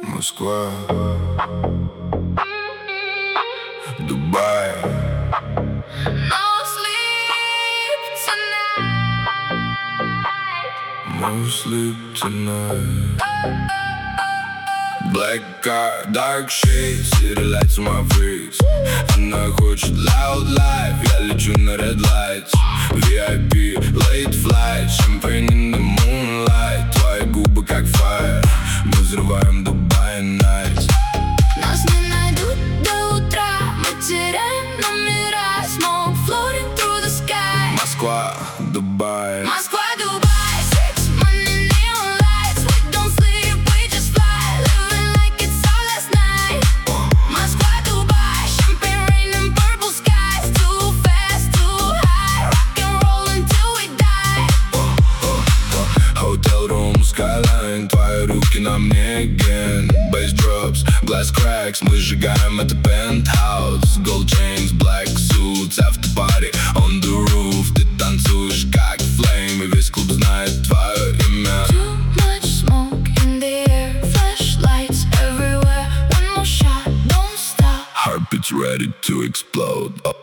Москва, Дубай. No sleep tonight. No sleep tonight. Black car, dark shades, city lights on my face. Она хочет loud life, я лечу на red lights. VIP, late flight, champagne in the moonlight. Твои губы как fire, мы взрываем Dubai nights. Нас не найдут до утра, мы теряем номера. Smoke floating through the sky. Москва, Дубай. Москва, Дубай, sex, money, neon lights. We don't sleep, we just fly, living like it's our last night. Москва, Дубай, champagne rain and purple skies. Too fast, too high, rock and roll until we die. Hotel room, skyline, твои руки на мне again. Bass drops, glass cracks, мы сжигаем это penthouse. Gold chains, black suits, after party on the roof. Ты танцуешь как flame, и весь клуб знает твое имя. Too much smoke in the air, flashlights everywhere. One more shot, don't stop. Heartbeats ready to explode.